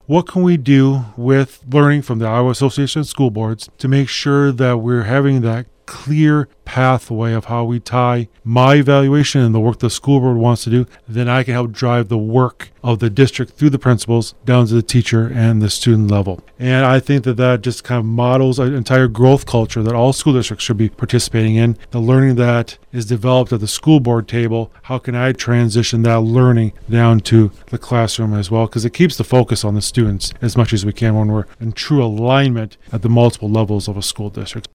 what can we do with learning from the Iowa Association of School Boards to make sure that we're having that clear pathway of how we tie my evaluation and the work the school board wants to do, then I can help drive the work of the district through the principals down to the teacher and the student level. And I think that just kind of models an entire growth culture that all school districts should be participating in. The learning that is developed at the school board table, how can I transition that learning down to the classroom as well? Because it keeps the focus on the students as much as we can when we're in true alignment at the multiple levels of a school district.